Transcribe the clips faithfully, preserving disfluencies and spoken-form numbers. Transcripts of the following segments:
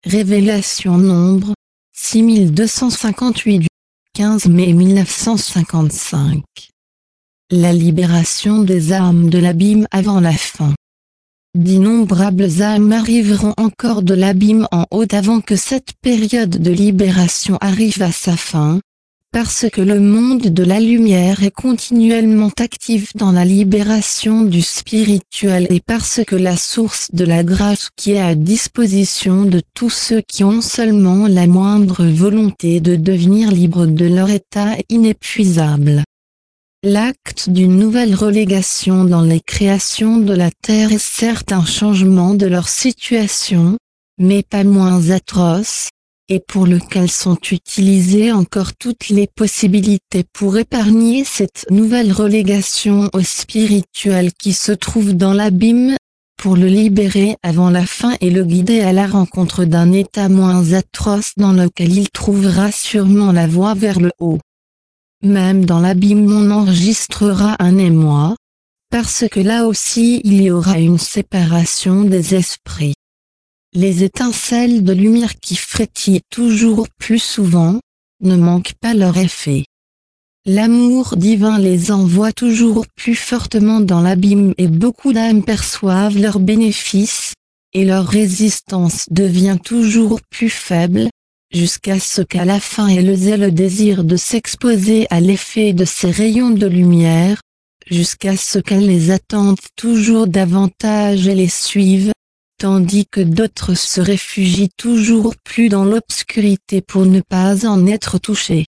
Révélation Nombre, six mille deux cent cinquante-huit du quinze mai mille neuf cent cinquante-cinq. La libération des âmes de l'abîme avant la fin. D'innombrables âmes arriveront encore de l'abîme en haut avant que cette période de libération arrive à sa fin, parce que le monde de la lumière est continuellement actif dans la libération du spirituel et parce que la source de la grâce qui est à disposition de tous ceux qui ont seulement la moindre volonté de devenir libres de leur état est inépuisable. L'acte d'une nouvelle relégation dans les créations de la terre est certes un changement de leur situation, mais pas moins atroce, et pour lequel sont utilisées encore toutes les possibilités pour épargner cette nouvelle relégation au spirituel qui se trouve dans l'abîme, pour le libérer avant la fin et le guider à la rencontre d'un état moins atroce dans lequel il trouvera sûrement la voie vers le haut. Même dans l'abîme on enregistrera un émoi, parce que là aussi il y aura une séparation des esprits. Les étincelles de lumière qui frétillent toujours plus souvent, ne manquent pas leur effet. L'amour divin les envoie toujours plus fortement dans l'abîme et beaucoup d'âmes perçoivent leurs bénéfices, et leur résistance devient toujours plus faible, jusqu'à ce qu'à la fin elles aient le désir de s'exposer à l'effet de ces rayons de lumière, jusqu'à ce qu'elles les attendent toujours davantage et les suivent, tandis que d'autres se réfugient toujours plus dans l'obscurité pour ne pas en être touchés.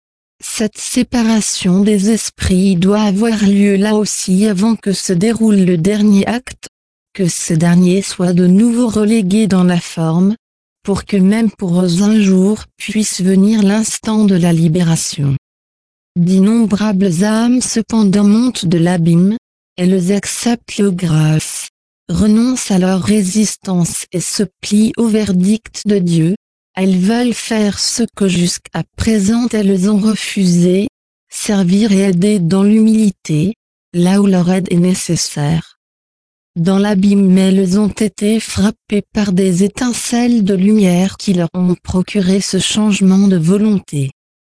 Cette séparation des esprits doit avoir lieu là aussi avant que se déroule le dernier acte, que ce dernier soit de nouveau relégué dans la forme, pour que même pour eux un jour puisse venir l'instant de la libération. D'innombrables âmes cependant montent de l'abîme, elles acceptent les grâces, renoncent à leur résistance et se plient au verdict de Dieu. Elles veulent faire ce que jusqu'à présent elles ont refusé, servir et aider dans l'humilité, là où leur aide est nécessaire. Dans l'abîme elles ont été frappées par des étincelles de lumière qui leur ont procuré ce changement de volonté.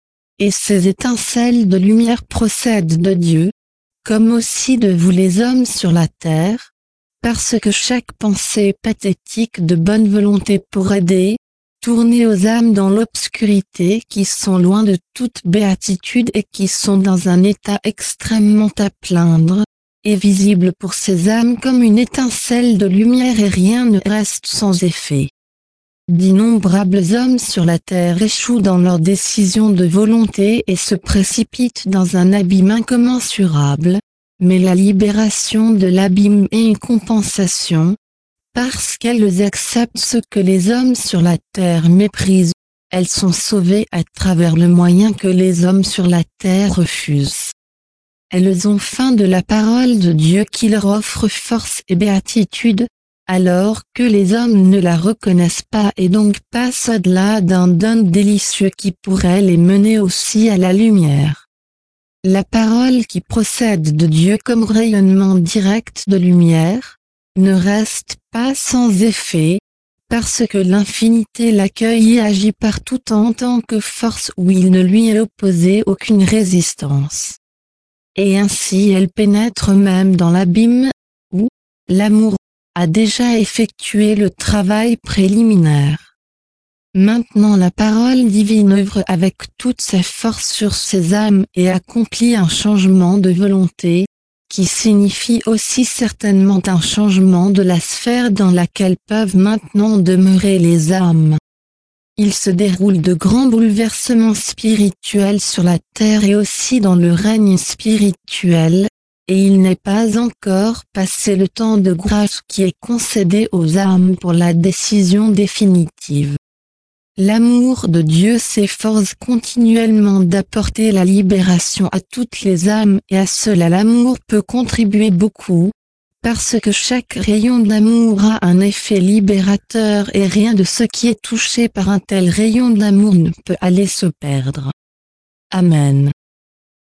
Et ces étincelles de lumière procèdent de Dieu, comme aussi de vous les hommes sur la terre, parce que chaque pensée pathétique de bonne volonté pour aider, tourner aux âmes dans l'obscurité qui sont loin de toute béatitude et qui sont dans un état extrêmement à plaindre, est visible pour ces âmes comme une étincelle de lumière et rien ne reste sans effet. D'innombrables hommes sur la terre échouent dans leurs décisions de volonté et se précipitent dans un abîme incommensurable, mais la libération de l'abîme est une compensation, parce qu'elles acceptent ce que les hommes sur la terre méprisent, elles sont sauvées à travers le moyen que les hommes sur la terre refusent. Elles ont faim de la parole de Dieu qui leur offre force et béatitude, alors que les hommes ne la reconnaissent pas et donc passent au-delà d'un don délicieux qui pourrait les mener aussi à la lumière. La parole qui procède de Dieu comme rayonnement direct de lumière, ne reste pas sans effet, parce que l'infinité l'accueille et agit partout en tant que force où il ne lui est opposé aucune résistance. Et ainsi elle pénètre même dans l'abîme, où l'amour a déjà effectué le travail préliminaire. Maintenant la parole divine œuvre avec toute sa force sur ces âmes et accomplit un changement de volonté, qui signifie aussi certainement un changement de la sphère dans laquelle peuvent maintenant demeurer les âmes. Il se déroule de grands bouleversements spirituels sur la terre et aussi dans le règne spirituel, et il n'est pas encore passé le temps de grâce qui est concédé aux âmes pour la décision définitive. L'amour de Dieu s'efforce continuellement d'apporter la libération à toutes les âmes et à cela l'amour peut contribuer beaucoup, parce que chaque rayon d'amour a un effet libérateur et rien de ce qui est touché par un tel rayon d'amour ne peut aller se perdre. Amen.